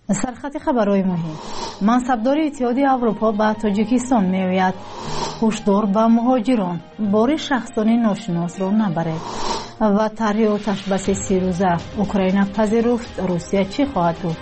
سرخط خبرهای مهم. منصبدار اتحادیه اروپا به تاجیکستان میآید. هشدار به مهاجران بار شخصانی ناشناس را نبرید. و طرح آتش بس 3 روزه اوکراین پذیرفت، روسیه چی خواهد بود؟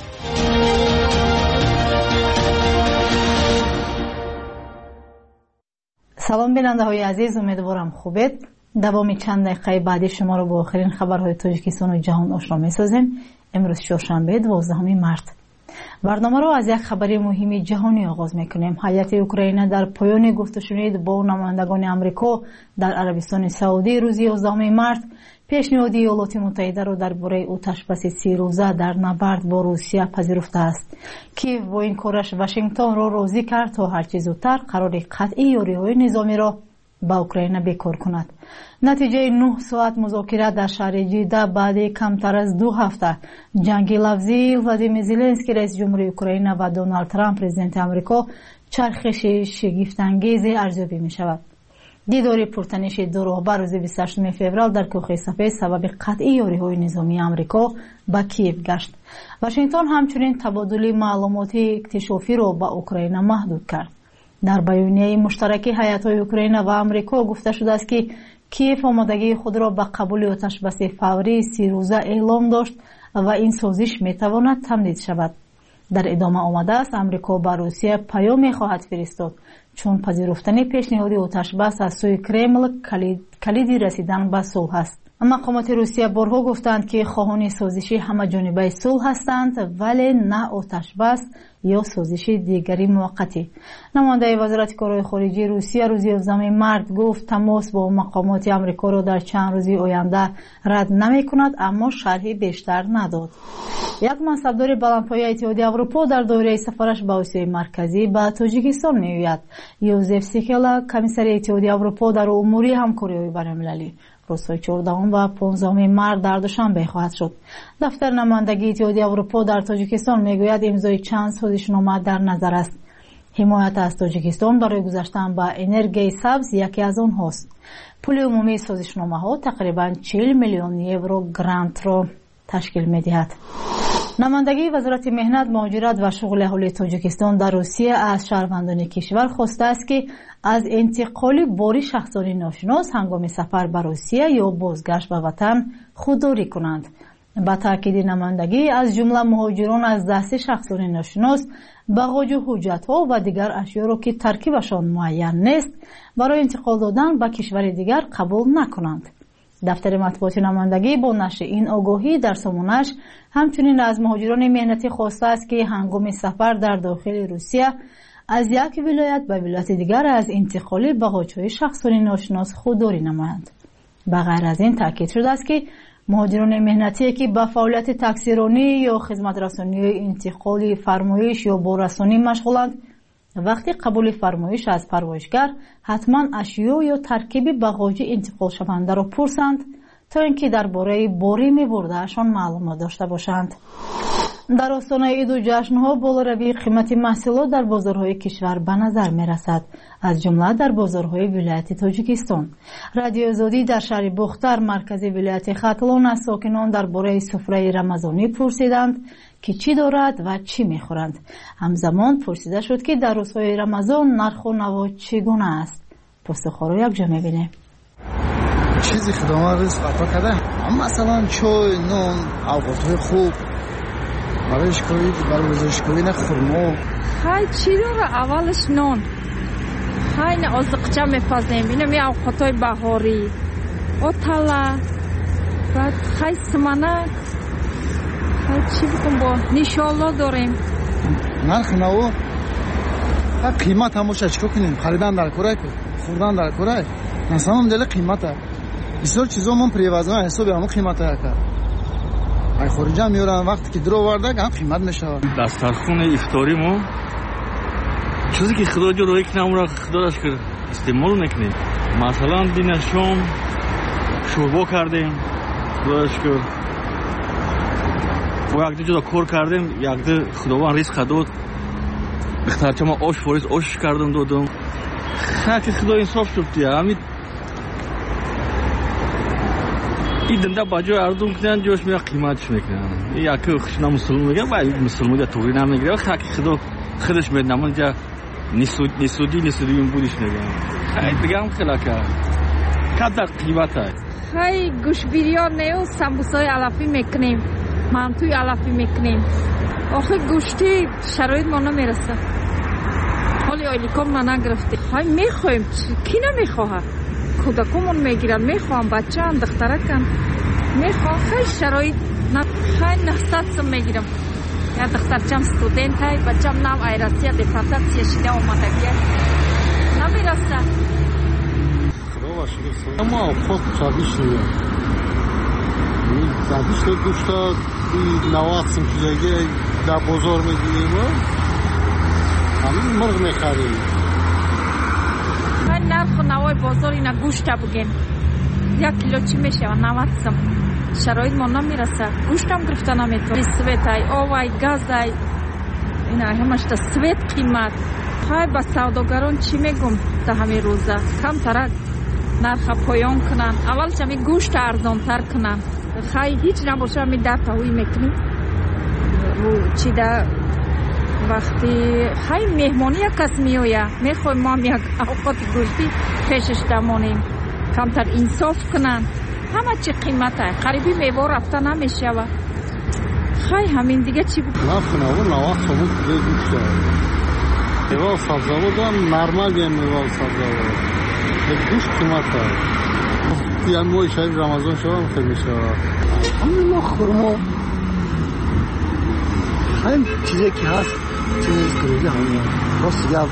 سلام بیننده های عزیز، امیدوارم خوبید. دوام چند دقیقه بعدی شما را با آخرین خبرهای تاجیکستان و جهان آشنا می‌سازیم. امروز چهارشنبه 12 مارس. برنامه را از یک خبر مهم جهانی آغاز میکنیم. هیئت اوکراین در پایان گفتگوشنید با نمایندگان آمریکا در عربستان سعودی روز 11 مارس پیشنهاد ایالات متحده را درباره آتش بس 3 روزه در نبرد با روسیه پذیرفته است. کیف با این کارش واشنگتن را راضی کرد تا هرچه زودتر قرار قطعی یاری‌های نظامی را با اوکراین بکار کند. نتیجه 9 ساعت مذاکره در شهر جده بعد کمتر از 2 هفته جنگ لفظی ولادیمیر زلنسکی رئیس جمهوری اوکراین و دونالد ترامپ پرزیدنت آمریکا چرخش شگفت‌انگیز ارزیابی می شود. دیدار پرتنش دو راهبر روز 28 فوریه در کوه سفید سبب قطعی یاری‌های نظامی آمریکا با کیف گشت. واشنگتن همچنین تبادل معلومات اکتشافی را با اوکراین محدود کرد. در بیانیه مشترک هیئت‌های اوکراین و آمریکا گفته شده است که کیف آمادگی خود را به قبول آتش بس فوری 3 روزه اعلام داشت و این سازش می‌تواند تمدید شود. در ادامه آمده است آمریکا به روسیه پیام خواهد فرستاد چون پذیرفتن پیشنهاد آتش بس از سوی کرمل کلیدی رسیدن به صلح است. مقامات روسیه بارها گفتند که خواهان سازشی همه جانبه صلح هستند ولی نه آتش بس یا سازش دیگری موقتی. نماینده وزارت کارهای خارجه روسیه روز 11 مارس گفت تماس با مقامات آمریکا را در چند روز آینده رد نمی‌کند اما شرحی بیشتر نداد. یک منصبدار بلندپایه اتحادیه اروپا در دوره سفرش به آسیای مرکزی به تاجیکستان می‌آید. یوزف سیکلا کمیسر اتحادیه اروپا در امور همکاری بین‌المللی روزهای 14 و 15 مارس در دوشنبه خواهد شد. دفتر نمایندگی اتحادیه اروپا در تاجیکستان میگوید امضای چند سازشنامه در نظر است. حمایت از تاجیکستان برای گذشتن به انرژی سبز یکی از آنهاست. پول عمومی سازشنامه ها تقریبا 40 میلیون یورو گرانت را تشکیل می‌دهد. نمایندگی وزارت مهنت، مهاجرت و شغل اهالی تاجیکستان در روسیه از شهروندان کشور خواسته است که از انتقال بار شخصانی ناشناس هنگام سفر به روسیه یا بازگشت به وطن خودداری کنند. با تاکید نمایندگی از جمله مهاجران از دست شخصانی ناشناس باغاج حجت‌ها و دیگر اشیا را که ترکیبشان معین نیست برای انتقال دادن به کشور دیگر قبول نکنند. دفتر مطبوعات نمایندگی با نشر این آگاهی در سامانه‌اش همچنین از مهاجران مهنتی خواسته است که هنگام سفر در داخل روسیه از یک ولایت به ولایت دیگر از انتقال باغچه‌های شخصانی ناشناس خودداری نمایند. به غیر از این تاکید شده است که مهاجران مهنتی که به فعالیت تاکسیرانی یا خدمت رسانی انتقال فرمایش یا باررسانی مشغولند وقتی قبول فرمایش از پروازگر حتما اشیا یا ترکیب باغچه انتقال شونده را پرسند تا اینکه درباره باری می‌برده‌شان معلومات داشته باشند. در آستانه عید و جشن‌ها بالاروی قیمت محصولات در بازارهای کشور به نظر می‌رسد، از جمله در بازارهای ولایت تاجیکستان. رادیو آزادی در شهر بختر مرکز ولایت ختلان از ساکنان درباره سفره رمضانی پرسیدند که چی دارد و چی می‌خورند. همزمان پرسیده شد که در روزهای رمضان نرخ و نوا چگونه است. پاسخ را یک جا می‌بینیم. چیزی خدمات رزق عطا کرده، مثلا چای، نان، اوقات‌های خوب برایش کوید، برای روزش کوید خورما. خیلی چی داره؟ اولش نان. خیلی آزقچه میپزیم. اینو می اوقات‌های بهاری. اوتالا. بعد خیلی سمنک. خیلی چی بکن با نیشالا داریم. نرخ نو. قیمت هموشه چیکار کنیم؟ خریدن در کره، خوردن در کره. مثلا هم دل قیمته. بسیار چیزا من پریوازم حسابی همون قیمته کرد. ای خارجی هم میارن وقتی که درو ورده هم قیمت میشه. دسترخوان افطاری ما چیزی که خدا جو روی کنم را خداش کرد استعمال نکنیم. مثلا دین شام شوربا کردیم خداش کرد و یک جدا کار کردیم یک ده خداوند رزق داد بخاطر ما آش فوریز آش کردم دادم خاک خدا انصاف شد دیگه. همین دنده با جای اردوم کردن جوش میاد قیمتش میکنن یکی خشنا مسلمان میگن باید مسلمان جا توری نمیگیره خاک خودش میدن اونجا نسودی بودش نگم خیلی دیگه هم خیلی قدر قیمت های خیلی گوش بیریان نیو سمبوسای علفی میکنیم منتوی علفی میکنیم آخه گوشتی شرایط ما نمیرسه حالی آیلیکام ما نگرفتی های میخوایم کی نمیخواه کودکمون میگیرن میخوام بچه هم دخترکن میخوام خیلی شرایط خیلی نحست سم میگیرم یا دخترچم ستودنت های بچه هم نام ایراسیه دیپارتاتسیه شده اومدگیه نمیرسه اما خود چابیش نیه چابیش که گوشتا نواتسم چیزایی در بازار میگیریم همین مرغ میخریم خیلی نرخ و نوای بازار اینا گوشت بگین 1 کیلو چی میشه و 90 سم شرایط ما نمیرسه گوشت هم گرفته نمیتونه سویت های آوای گاز های اینا همش تا سویت قیمت های با سوداگران چی میگم تا همین روزه کم ترک نرخ پایان کنن اول چمی گوشت ارزان تر کنن خیلی هیچ نباشه می در تاوی میکنی چی در وقتی خیلی مهمانی یک کس میویه میخوایم ما یک اوقات گوشتی پیشش دمانیم کمتر انصاف کنن همه چی قیمته قریبی میوه رفته نمیشه و خیلی همین دیگه چی بود نکنه اون نوات خمون کده گوشته میوه سبزاوه دارم نرمال بیم میوه سبزاوه گوشت قیمته یعنی موی شاید رمضان شوام خیلی میشه همین ما خورما خیلی چیزی که هست چیزی گروهی همین راست دیگه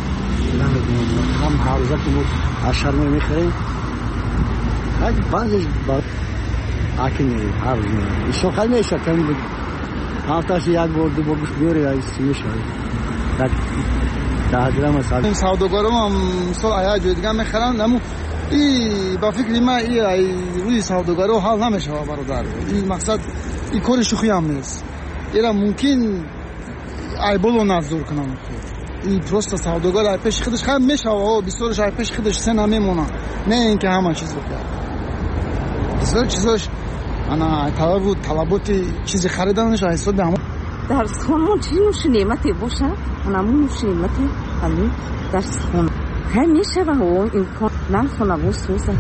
هم هر روزه که ما اشار میخوریم خیلی بعضش بار آکی نیم هر روز نیم ایشون خیلی میشه کمی بود هفتهش یک بار دو بار گوش بیاری یا ایسی میشه یک 10 گرم هست این سوداگرم هم مثال آیا جای دیگه میخرن نمو با فکر ما روی سوداگرو حال نمیشه برادر این مقصد این کار شوخی هم نیست ایرا ممکن ای بولو نزدور کنم این پروست سوداگر ای پیش خودش خیلی میشه و بسیارش ای پیش خودش سه نمیمونه نه اینکه همه چیز بکنه بسیار چیزاش انا طلبات چیزی خریدنش حساب به همون درس خونمون چی نوش نعمتی باشه همون نوش نعمتی همین درس خون همیشه و اون امکان نخونه بود سوزه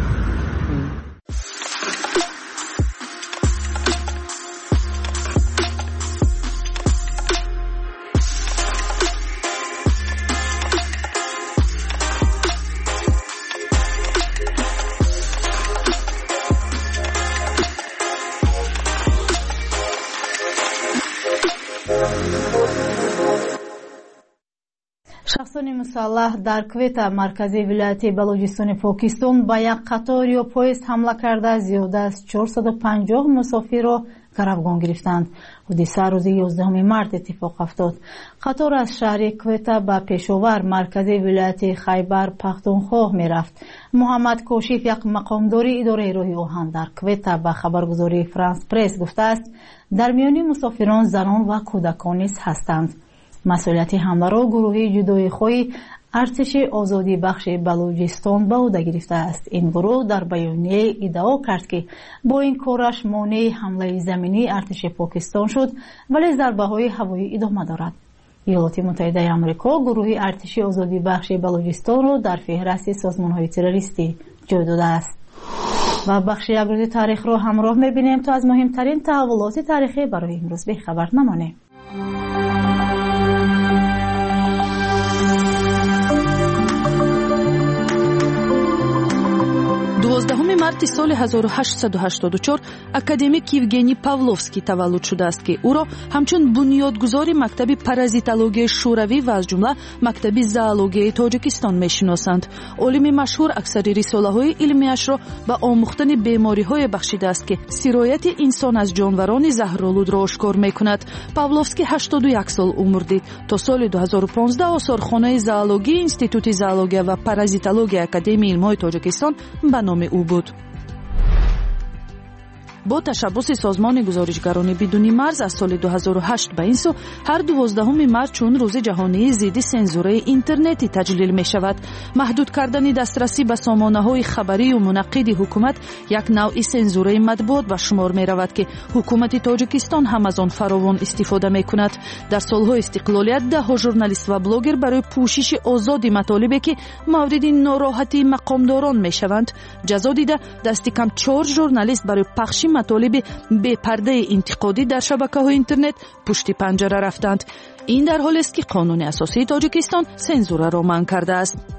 шахсони мусаллаҳ дар Квета маркази вилояти Балуҷистони Покистон ба як қатор ё поезд ҳамла карда зиёда аз 450 мусофирро гаравгон гирифтанд. ҳодиса рӯзи 11 март иттифоқ афтод. қатор аз шаҳри Квета ба пешовар маркази вилояти Хайбар Пахтунхво мерафт. муҳаммад Кошиф як мақомдори идораи роҳи оҳан дар Квета ба хабаргузории Франс пресс гуфтааст дар миёни мусофирон занон ва кӯдакон низ ҳастанд. масъулияти ҳамларо гурӯҳи ҷудоихоҳи артиши озодибахши Балуҷистон ба ӯҳда гирифтааст. ин гурӯҳ дар баёние иддао кард ки бо ин кораш монеи ҳамлаи заминии артиши Покистон шуд, вале зарбаҳои ҳавоӣ идома дорад. иёлоти муттаҳидаи амрико гурӯҳи артиши озодибахши Балуҷистонро дар феҳрасти созмонҳои террористӣ ҷой додааст. ва бахши якрӯзи таърихро ҳамроҳ мебинем то аз муҳимтарин таҳаввулоти таърихӣ барои имрӯз бехабар намонем. 12 марти соли 1884 академик Евгений Павловский таваллуд шудааст ки ӯро ҳамчун бунёдгузори мактаби паразитологияи шӯравӣ ва аз ҷумла мактаби зоологияи Тоҷикистон мешиносанд. олими машҳур аксари рисолаҳои илмияшро ба омӯхтани бемориҳое бахшидааст ки сирояти инсон аз ҷонварони заҳролудро ошкор мекунад. Павловский 81 сол умр дид. то соли 2015 осорхонаи зоологии Институти зоология ва паразитология Академияи илмҳои Тоҷикистон ба номи ӯ буд. با تشبث سازمان گزارشگران بدون مرز از سال 2008 به این سو هر 12 مارس چون روز جهانی ضد سانسور اینترنتی تجلیل می شود. محدود کردن دسترسی به سامانه‌های خبری و منعقد حکومت یک نوع سانسور مطبوعات به شمار می رود که حکومت تاجیکستان هم از آن فراوان استفاده می کند. در سالهای استقلالیت ده ژورنالیست و بلاگر برای پوشش آزادی مطالبی که مورد ناراحتی مقامداران می شوند جزا دیده دست کم 4 ژورنالیست برای پخش مطالب بی پرده انتقادی در شبکه‌های اینترنت پشت پنجره رفتند. این در حالی است که قانون اساسی تاجیکستان سانسور را منع کرده است.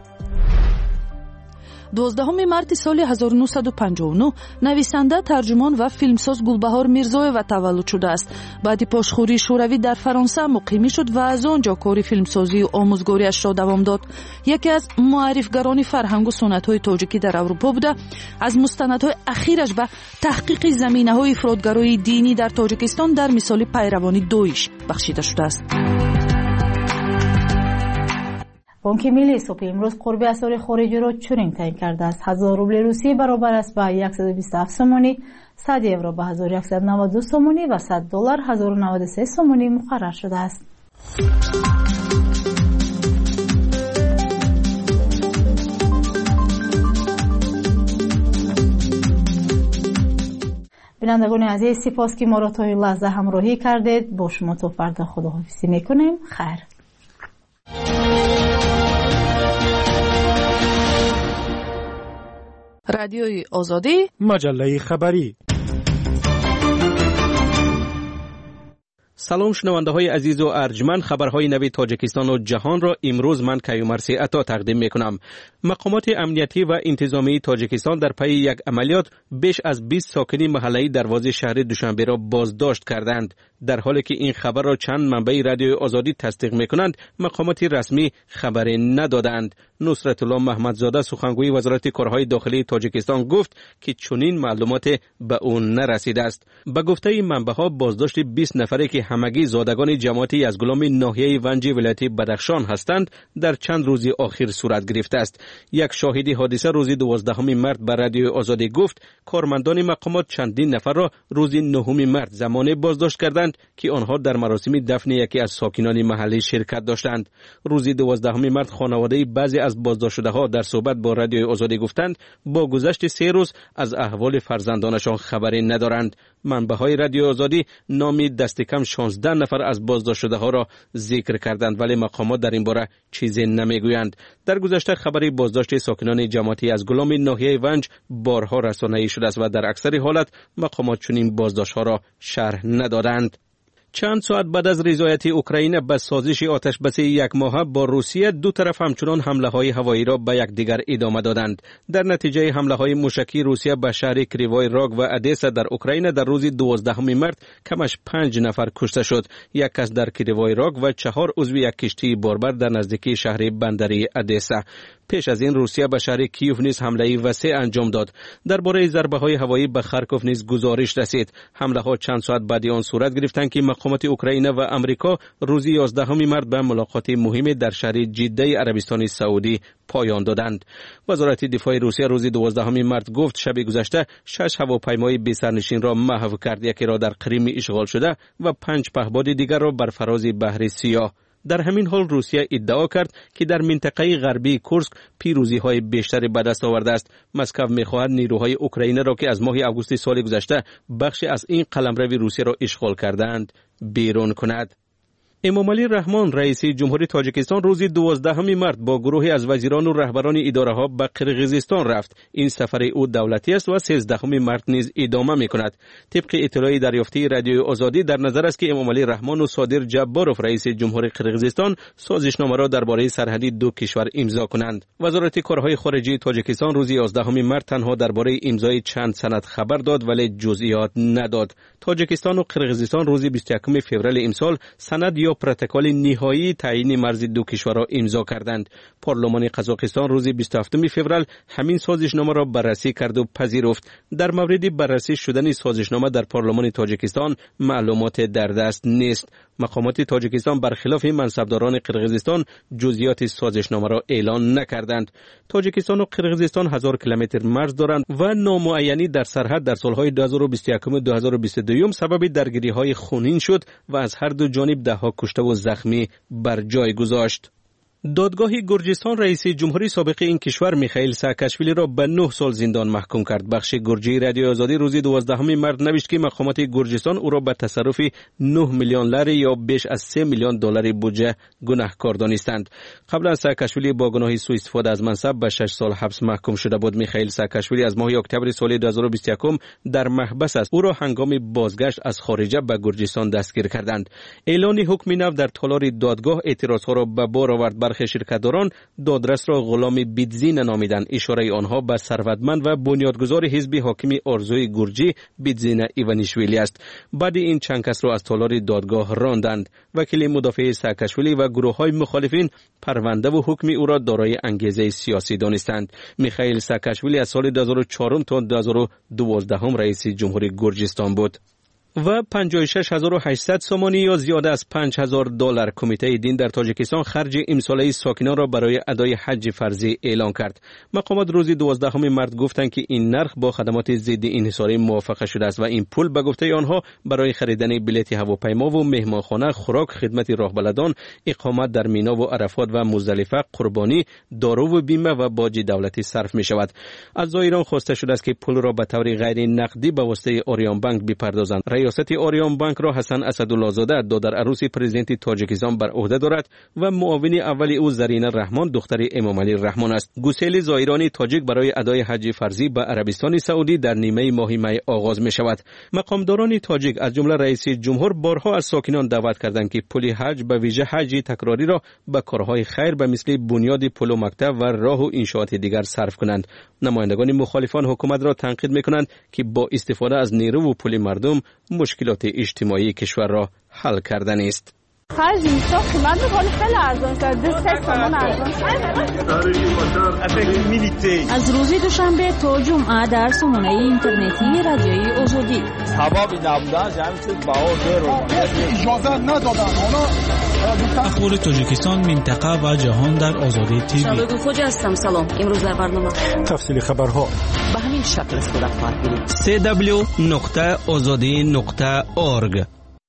12 مارس سال 1959 نویسنده، ترجمان و فیلمساز گلبهار میرزایова تولد شده است. بعد پاشخوری شوروی در فرانسه مقیم شد و از آنجا کار فیلمسازی و آموزگاریش را دوام داد. یکی از معرفگران فرهنگ و سنت‌های تاجیکی در اروپا بوده. از مستندهای اخیرش به تحقیق زمینه‌های افراطگرایی دینی در تاجیکستان در مثال پیروانی دویش بخشیده شده است. بانک ملی صبح امروز قرب اسعار خارجی را چنین تعیین کرده است: 1000 روبل روسیه برابر است به 127 سومانی، 100 یورو به 1192 سومانی و 100 دلار 1093 سومانی مقرر شده است. بینندگان عزیز، سپاس که ما را تا این لحظه همراهی کردید. با شما تا فردا خداحافظی میکنیم. خیر. رادیوی آزادی، مجله خبری. سلام شنونده های عزیز و ارجمند، خبرهای نوی تاجیکستان و جهان را امروز من کیومرثی عطا تقدیم می کنم. مقامات امنیتی و انتظامی تاجیکستان در پی یک عملیات بیش از 20 ساکنی محله دروازه شهر دوشنبه را بازداشت کردند. در حالی که این خبر را چند منبع رادیوی آزادی تصدیق می کنند، مقامات رسمی خبری ندادند. نصرت الله محمدزاده سخنگوی وزارت کارهای داخلی تاجیکستان گفت که چنین معلومات به اون نرسیده است. به گفته منبع ها بازداشت 20 نفری که همگی زادگان جماعتی از گلام ناحیه ونج ولایت بدخشان هستند در چند روز اخیر صورت گرفته است. یک شاهد حادثه روز 12 مارس به رادیوی آزادی گفت کارمندان مقامات چندین نفر را روز 9 مارس زمانه بازداشت کردند که آنها در مراسم دفن یکی از ساکنان محلی شرکت داشتند. روز 12 مارس خانواده بعضی از بازداشت شده ها در صحبت با رادیوی آزادی گفتند با گذشت 3 روز از احوال فرزندانشان خبری ندارند. منبع های رادیوی آزادی نام دست کم 16 نفر از بازداشت شده ها را ذکر کردند، ولی مقامات در این باره چیزی نمیگویند. در گذشته خبری بازداشت ساکنان جماعتی از گلام ناحیه ونج بارها رسانه‌ای شده است و در اکثر حالت مقامات چنین بازداشت ها را شرح ندادند. چند ساعت بعد از رضایت اوکراین به سازش آتشبسی 1 ماهه با روسیه، دو طرف همچنان حمله‌های هوایی را به یکدیگر ادامه دادند. در نتیجه حمله‌های موشکی روسیه به شهر کریوای راگ و ادسا در اوکراین در روز 12 مارس کمش 5 نفر کشته شد. یک کس در کریوای راگ و 4 عضو یک کشتی باربر در نزدیکی شهر بندری ادسا. پیش از این روسیه به شهر کیوف نیز حمله وسیع انجام داد. درباره ضربه‌های هوایی به خارکوف نیز گزارش رسید. حمله‌ها چند ساعت بعد آن صورت گرفتند که مقامات اوکراین و آمریکا روز 11 مارس به ملاقات مهمی در شهر جده عربستان سعودی پایان دادند. وزارت دفاع روسیه روز 12 مارس گفت شب گذشته 6 هواپیمای بی سرنشین را محو کرد، یکی را در کریم اشغال شده و 5 پهپاد دیگر را بر فراز بحر سیاه. در همین حال روسیه ادعا کرد که در منطقه غربی کورسک پیروزی‌های بیشتری به دست آورده است. مسکو می‌خواهد نیروهای اوکراینی را که از ماه آگوست سال گذشته بخشی از این قلمرو روسیه را اشغال کردند بیرون کند. امامعلی رحمان رئیس جمهوری تاجیکستان روز 12 مارس با گروهی از وزیران و رهبران اداره‌ها به قرقیزستان رفت. این سفر او دولتی است و 13 مارس نیز ادامه می‌کند. طبق اطلاعی دریافتی رادیوی آزادی در نظر است که امامعلی رحمان و صادر جباروف رئیس جمهوری قرقیزستان سازشنامه را درباره سرحدی دو کشور امضا کنند. وزارت کارهای خارجه تاجیکستان روز 11 مارس تنها درباره امضای چند سند خبر داد ولی جزئیات نداد. تاجیکستان و قرقیزستان روز 21 فوریه امسال سند یا پروتکل نهایی تعیین مرز دو کشور را امضا کردند. پارلمان قزاقستان روز 27 فوریه همین سازشنامه را بررسی کرد و پذیرفت. در مورد بررسی شدن سازشنامه در پارلمان تاجیکستان معلومات در دست نیست. مقامات تاجیکستان برخلاف منصبداران قرقیزستان جزئیات سازشنامه را اعلان نکردند. تاجیکستان و قرقیزستان 1000 کیلومتر مرز دارند و نامعینی در سرحد در سالهای 2021 و 2022 سبب درگیری‌های خونین شد و از هر دو جانب ده‌ها کشته و زخمی بر جای گذاشت. دادگاه گرجستان رئیس جمهوری سابق این کشور میخائیل ساکاشویلی را به 9 سال زندان محکوم کرد. بخش گرجی رادیو آزادی روز 12 مارس نوشت که مقامات گرجستان او را به تصرف 9 میلیون لره یا بیش از 3 میلیون دلار بودجه گناهکار دانستند. قبلا ساکاشویلی با گناه سوء استفاده از منصب به 6 سال حبس محکوم شده بود. میخائیل ساکاشویلی از ماه اکتبر سال 2021 در محبس است. او را هنگام بازگشت از خارجه به گرجستان دستگیر کردند. اعلان حکم نو در تالار دادگاه اعتراضها را به بار آورد. برخی شرکتداران دادرس را غلام بیدزین نامیدند. اشاره آنها به ثروتمند و بنیادگذار حزب حاکم آرزوی گرجی بیدزین ایوانیشویلی است. بعد این چند کس را از تالار دادگاه راندند. وکیل مدافع ساکاشویلی و گروه‌های مخالفین پرونده و حکم او را دارای انگیزه سیاسی دانستند. میخائیل ساکاشویلی از سال 2004 تا 2012 رئیس جمهوری گرجستان بود. و 56800 سومانی یا زیاده از $5000 کمیته دین در تاجیکستان خرج امساله ساکنان را برای ادای حج فرضی اعلان کرد. مقامات روز 12 مارس گفتند که این نرخ با خدمات ضد انحصاری موافقه شده است و این پول به گفته آنها برای خریدن بلیط هواپیما و مهمانخانه، خوراک، خدمت راهبلدان، اقامت در مینا و عرفات و مزدلفه، قربانی، دارو و بیمه و باج دولتی صرف می شود. از زائران خواسته شده است که پول را به طور غیر نقدی به واسطه آریان بانک بپردازند. ریاست آریان بانک را حسن اسدالله زاده دادر عروس پرزیدنت تاجیکستان بر عهده دارد و معاون اول او زرینه رحمان دختر امام علی رحمان است. گسیل زائران تاجیک برای ادای حج فرضی به عربستان سعودی در نیمه ماه می آغاز می شود. مقامداران تاجیک از جمله رئیس جمهور بارها از ساکنان دعوت کردند که پول حج به ویژه حج تکراری را به کارهای خیر به مثل بنیاد پل و مکتب و راه و انشاءات دیگر صرف کنند. نمایندگان مخالفان حکومت را تنقید می‌کنند که با استفاده از نیرو و پول مردم مشکلات اجتماعی کشور را حل کردن است. خرج میشه من بخوام خیلی ارزان شد 2-3 تومان ارزان از روز دوشنبه تا جمعه در سامانه اینترنتی رادیوی آزادی ثوابی نبودن جمعیت بها اجازه ندادن. اخبار تاجیکستان، منطقه و جهان در آزادی تیوی. شبگو خوجه هستم. سلام. امروز در برنامه تفصیل خبرها به همین شکل صورت خواهد گرفت. www.azadi.org.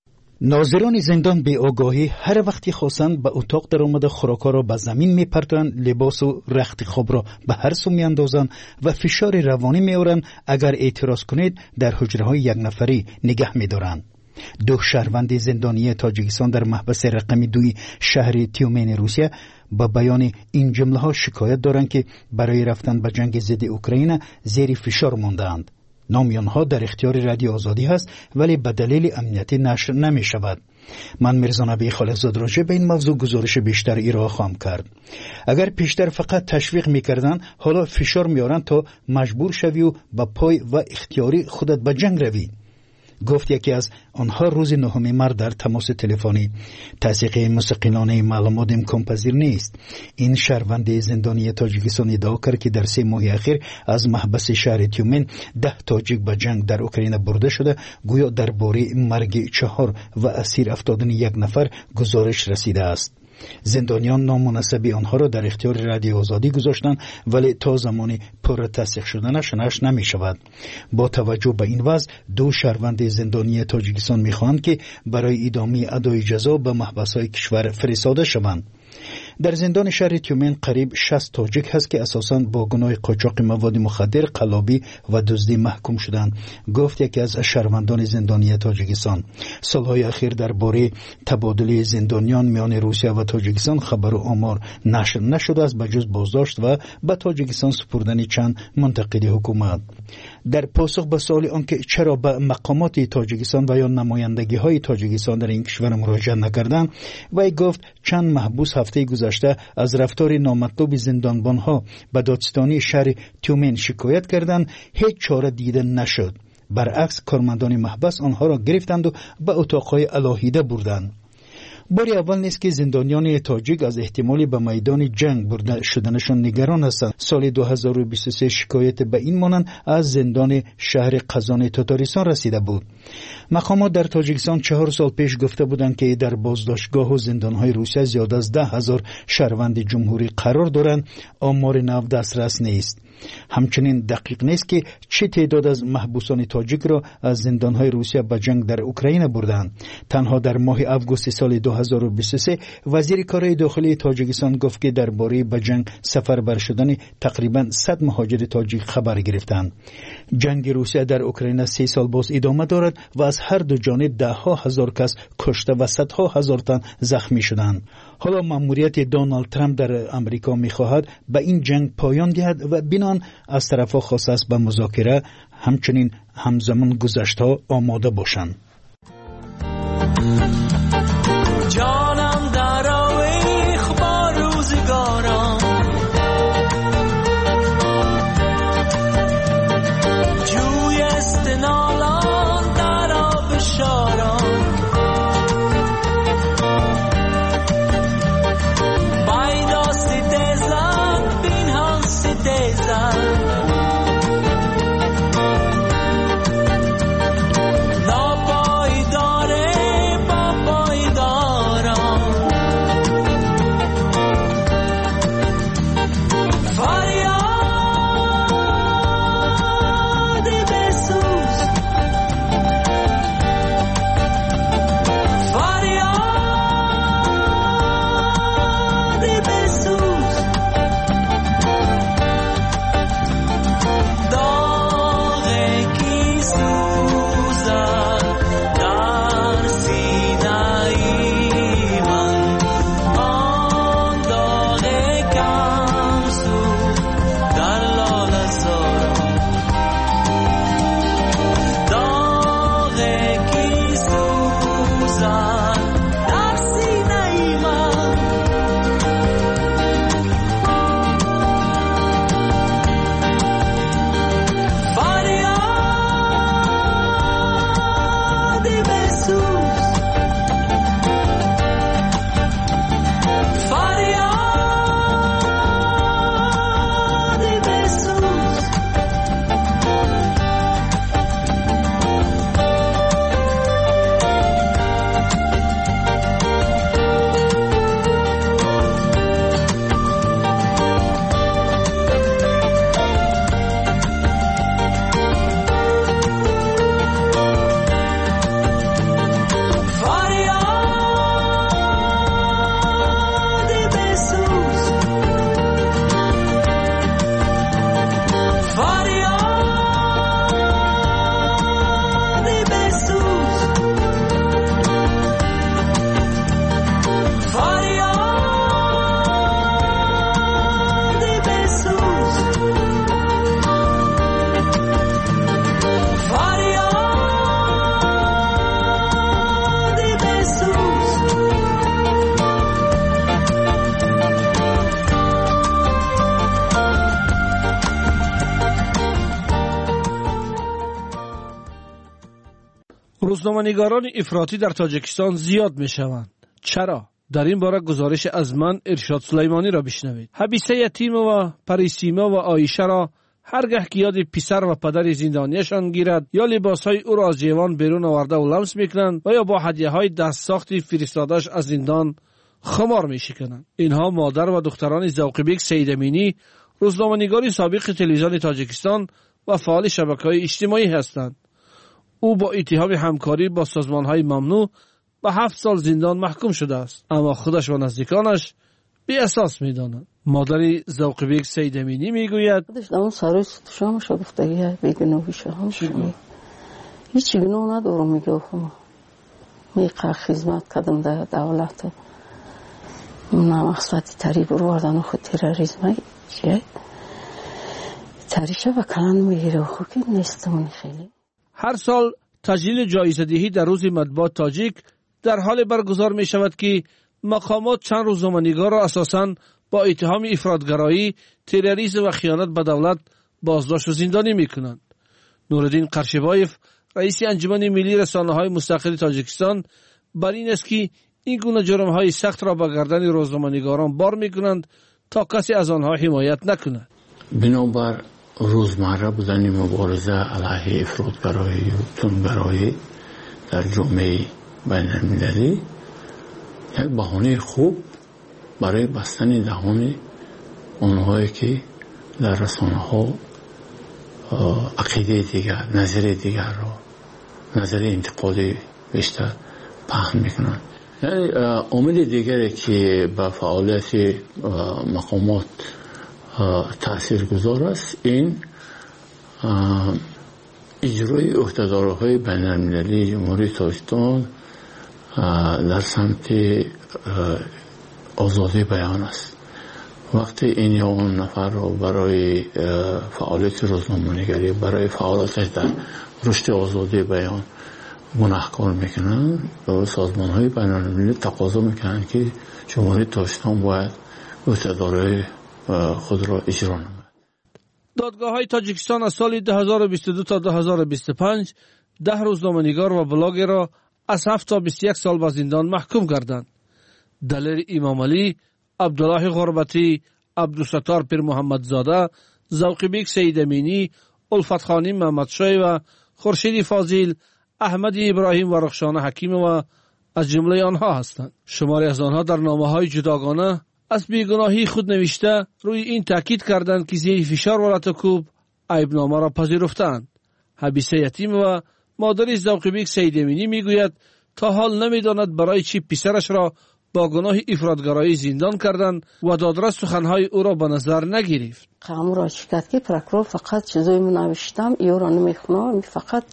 ناظران زندان به آگاهی هر وقتی خواستند به اتاق در آمده خوراک‌ها را به زمین می‌پرتند، لباس و رخت خواب را به هر سو می‌اندازند و فشار روانی می‌آورند. اگر اعتراض کنید در حجره‌های یک نفری نگه می‌دارند. 2 شهروند زندانی تاجیکستان در محبس رقم 2 شهر تیومن روسیه با بیان این جمله ها شکایت دارند که برای رفتن به جنگ ضد اوکراین زیر فشار ماندند. نام آنها در اختیار رادیو آزادی هست ولی به دلیل امنیتی نشر نمی شود. من میرزا نبی خالقزاده راجع به این موضوع گزارش بیشتر ارائه خواهم کرد. اگر پیشتر فقط تشویق میکردن، حالا فشار میارن تا مجبور شوی و با پای و اختیاری خودت به جنگ روی. گفت یکی از آنها روز 9 مارس در تماس تلفنی. تصدیق مستقلانه معلومات امکان پذیر نیست. این شهروند زندانی تاجیکستان ادعا کرد که در 3 ماه اخیر از محبس شهر تیومن 10 تاجیک به جنگ در اوکراین برده شده. گویا درباره مرگ 4 و اسیر افتادن 1 نفر گزارش رسیده است. زندانیان نامناسب آنها را در اختیار رادیو آزادی گذاشتند ولی تا زمانی پر تصدیق شدنش نشر نمی شود. با توجه به این وضع 2 شهروند زندانی تاجیکستان می خواهند که برای ادامه ادای جزا به محبس‌های کشور فرستاده شوند. در زندان شهر تیومن قریب 60 تاجیک هست که اساساً با گناه قاچاق مواد مخدر، قلابی و دزدی محکوم شدند. گفت یکی از شهروندان زندانی تاجیکستان. سالهای اخیر درباره تبادل زندانیان میان روسیه و تاجیکستان خبر و آمار نشر نشده است بجز بازداشت و به تاجیکستان سپردن چند منتقد حکومت. در پاسخ به سوال آنکه چرا به مقامات تاجیکستان و یا نمایندگی های تاجیکستان در این کشور مراجعه نکردند، وی گفت چند محبوس هفته گذشته از رفتار نامطلوب زندانبان ها به دادستانی شهر تیومن شکایت کردند. هیچ چاره دیده نشد. برعکس کارمندان محبس آنها را گرفتند و به اتاقهای علاهیده بردند. بار اول نیست که زندانیان تاجیک از احتمال به میدان جنگ برده شدنشان نگران هستند. سال 2023 شکایت به این مانند از زندان شهر قزان تاتاریستان رسیده بود. مقامات در تاجیکستان 4 سال پیش گفته بودند که در بازداشتگاه و زندانهای روسیه زیاد از 10,000 شهروند جمهوری قرار دارند. آمار نو دسترس نیست. همچنین دقیق نیست که چه تعداد از محبوسان تاجیک را از زندانهای روسیه به جنگ در اوکراین بردند. تنها در ماه آگوست سال 2023 وزیر کارهای داخلی تاجیکستان گفت که درباره به جنگ سفربر شدن تقریبا 100 مهاجر تاجیک خبر گرفتند. جنگ روسیه در اوکراین 3 سال باز ادامه دارد و از هر دو جانب 10,000 کس کشته و 100,000 تن زخمی شدند. حالا مأموریت دونالد ترامپ در امریکا می‌خواهد به این جنگ پایان دهد و بنان از طرف‌ها خواسته است به مذاکره همچنین همزمان گذشته‌ها آماده باشند. جانم در آویخ با روزگارم، جوی استنالان در آب شارم، بایدا ستیزن بین هم ستیزن، روزنامه‌نگاران افراطی در تاجیکستان زیاد می‌شوند. چرا؟ در این باره گزارش از من ارشاد سلیمانی را بشنوید. حبیسه یتیم و پریسیما و آیشه را هرگاه که یاد پسر و پدر زندانیشان گیرد یا لباسهای او را از جیوان بیرون آورده و لمس میکنند و یا با هدیه‌های دست ساختی فرستاده‌اش از زندان خمار میشکنند. اینها مادر و دختران ذوق‌بیک سیدامینی، روزنامه‌نگار سابق تلویزیون تاجیکستان و فعال شبکه‌های اجتماعی هستند. او با اتهام همکاری با سازمان‌های ممنوع به 7 سال زندان محکوم شده است، اما خودش و نزدیکانش بی اساس می‌دانند. مادر ذوق‌بیک سیدامینی میگوید خودش در اون سرش شامش گفتگی بیگناهی شدم، هیچ گناه ندارم. میگه میقه خدمت کردم در دولت، نه مقصد تری بروردن خود تروریسم چیه تریشه و کلان میگیره خود که نیستمونی. خیلی هر سال تجلیل جایزه دهی در روز مطبوعات تاجیک در حال برگزار می شود که مقامات چند روزنامه‌نگار را اساساً با اتهام افراطگرایی، تروریسم و خیانت به دولت بازداشت و زندانی می کنند. نورالدین قرشبایف، رئیس انجمن ملی رسانه‌های مستقل تاجیکستان، بر این است که این گونه جرم‌های سخت را به گردن روزنامه‌نگاران بار می‌کنند تا کسی از آنها حمایت نکند. بنابر روزمره بودن مبارزه علیه افراطگرایی و تندگرایی در جامعه بین‌المللی یک بهانه خوب برای بستن دهان آنهایی که در رسانه‌ها عقیده دیگر، نظر دیگر را، نظر انتقادی بیشتر پهن میکنند. یعنی عامل دیگری که به فعالیت مقامات تاثیرگذار است این اجرای عهدهدارهای بین‌المللی جمهوری تاجیکستان در سمت آزادی بیان است. وقتی این یا اون نفر را برای فعالیت روزنامه‌نگاری، برای فعالیتش در رشد آزادی بیان گناهکار میکنن، سازمان‌های بین‌المللی تقاضا میکنن که جمهوری تاجیکستان باید عهدهدارهای خود را اجرا نماید. دادگاه‌های تاجیکستان از سال 2022 تا 2025 10 روزنامه‌نگار و بلاگر را از 7 تا 21 سال به زندان محکوم کردند. دلیر امام علی، عبدالله غربتی، عبدالستار پیر محمدزاده، ذوقی سید امینی، الفت خانی محمدشاه و خورشید فاضل، احمد ابراهیم و رخشانه حکیم و از جمله آنها هستند. شماری از آنها در نامه‌های جداگانه از بیگناهی خود نوشته روی این تاکید کردند که زیر فشار و رتکوب عیبنامه را پذیرفتند. حبیسه یتیم و مادر ذوقی سید امینی میگوید تا حال نمیداند برای چی پسرش را با گناه افراطگرایی زندان کردند و دادرس سخنهای او را به نظر نگرفت. قامو را شکایت که پروکرور فقط چیزایی نوشتم او را نمیخونم، فقط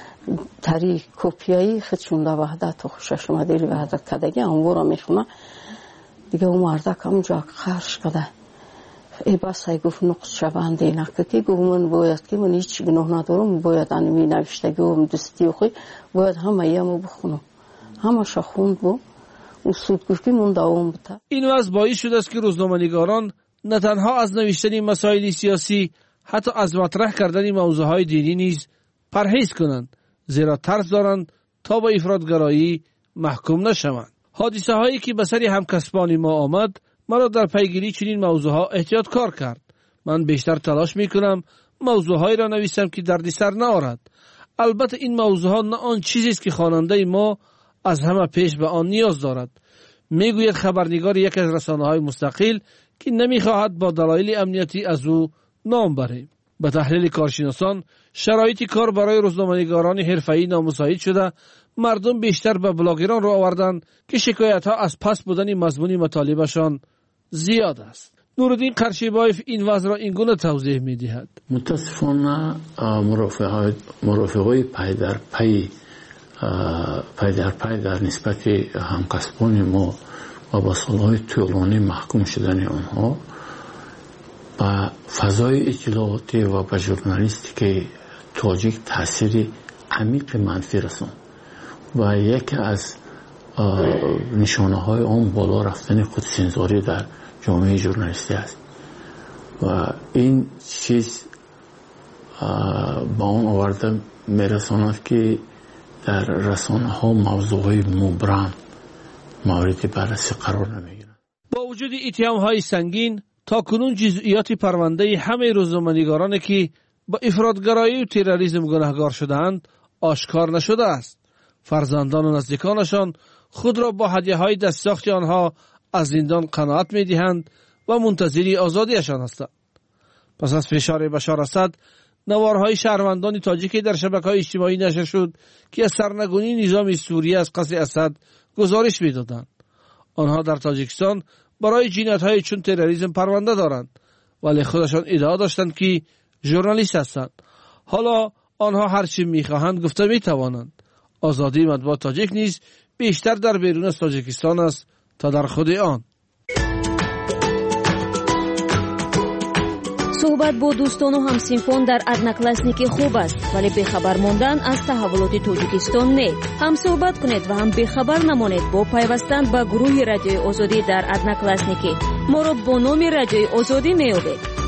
تری کپیایی خودشون در وحدت و خوشش اومده لی وحدت کدگی همو را میخونه. دیگه اون مردک همونجا خرش کده ای بس های گفت نقص شونده نکه که گفت من باید که من هیچ گناه ندارم، باید انمی نوشتگی و دستی و خوی باید همه همو بخونم، همه شا خوند بود و سودگوشی من دوام بوده. این وضع باعث شده است که روزنامه‌نگاران نه تنها از نوشتن مسائل سیاسی، حتی از مطرح کردن موضوعهای دینی نیز پرهیز کنند، زیرا ترس دارند تا به افراطگرایی محکوم نشوند. حادثه هایی که به سر همکسبان ما آمد مرا در پیگیری چنین موضوعها احتیاط کار کرد. من بیشتر تلاش میکنم موضوعهایی را نویسم که دردسر نآورد. البته این موضوعها نه آن چیزی است که خواننده ما از همه پیش به آن نیاز دارد. میگوید خبرنگار یک از رسانه‌های مستقل که نمیخواهد با دلایل امنیتی از او نام بریم. به تحلیل کارشناسان شرایط کار برای روزنامه‌نگاران حرفه‌ای نامساعد شده، مردم بیشتر به بلاگران را آوردند که شکایت‌ها از پس بودن مضمون مطالبشان زیاد است. نورالدین قرشیبایف این وضع را این گونه توضیح می‌دهد. متاسفانه مرافقای پای در پای در نسبت همکسبان ما و با سالهای طولانی محکوم شدن آنها با فضای اطلاعاتی و با ژورنالیستیک تاجیک تاثیر عمیق منفی رساند و یکی از نشانه های آن بالا رفتن خودسنزاری در جامعه ژورنالیستی است و این چیز با آن آورده میرساند که در رسانه ها موضوع های مبرم مورد بررسی قرار نمیگیرند. با وجود اتهام های سنگین تا کنون جزئیات پرونده همه روزنامه‌نگارانی که با افراطگرایی و تروریسم گناهکار شده‌اند آشکار نشده است. فرزندان و نزدیکانشان خود را با هدیه‌های دستساخت آنها از زندان قناعت می‌دهند و منتظر آزادیشان هستند. پس از فشار بشار اسد، نوارهای شهروندان تاجیکی در شبکه‌های اجتماعی نشر شد که از سرنگونی نظام سوریه از قصد اسد گزارش می‌دادند. آنها در تاجیکستان برای جنایت‌های چون تروریسم پرونده دارند، ولی خودشان ادعا داشتند که ژورنالیست هستند. حالا آنها هر چی می‌خواهند گفته می‌توانند. آزادی مطبوعات تاجیک نیز بیشتر در بیرون از تاجیکستان است تا در خود آن. صحبت با دوستان و همسینفون در ادناکلاسنیک خوب است، ولی بخبر ماندن از تحولات تاجیکستان نه. هم صحبت کنید و هم بخبر نمانید با پیوستن به گروه رادیوی آزادی در ادناکلاسنیک. ما را با نام رادیوی آزادی میابید.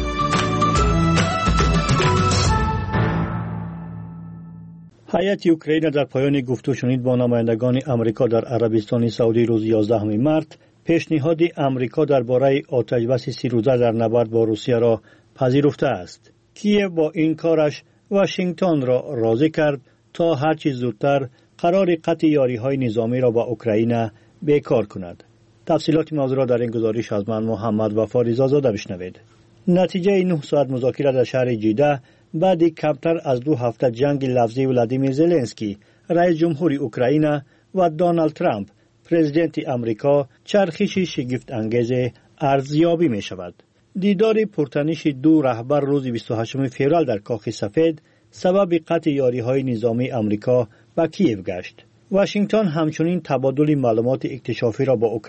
هیئت اوکراین در پایان گفتگو شنید با نمایندگان امریکا در عربستان سعودی روز 11 مارس پیشنهاد امریکا درباره آتشبس 30 روزه در نبرد با روسیه را پذیرفته است. کیف با این کارش واشنگتن را راضی کرد تا هرچی زودتر قرار قطع یاری‌های نظامی را با اوکراین بیکار کند. تفصیلات موضوع را در این گزارش از من محمد وفا رضازاده بشنوید. نتیجه 9 ساعت مذاکره در شهر جیده بعد کمتر از 2 هفته جنگ لفظی ولادیمیر زلنسکی رئیس جمهور اوکراین و دونالد ترامپ پرزیدنت امریکا چرخش شگفت انگیز ارزیابی می شود. دیدار پرتنش دو رهبر روز 28 فوریه در کاخ سفید سبب قطع یاری‌های نظامی امریکا با کیف گشت. واشنگتن همچنین تبادل معلومات اکتشافی را با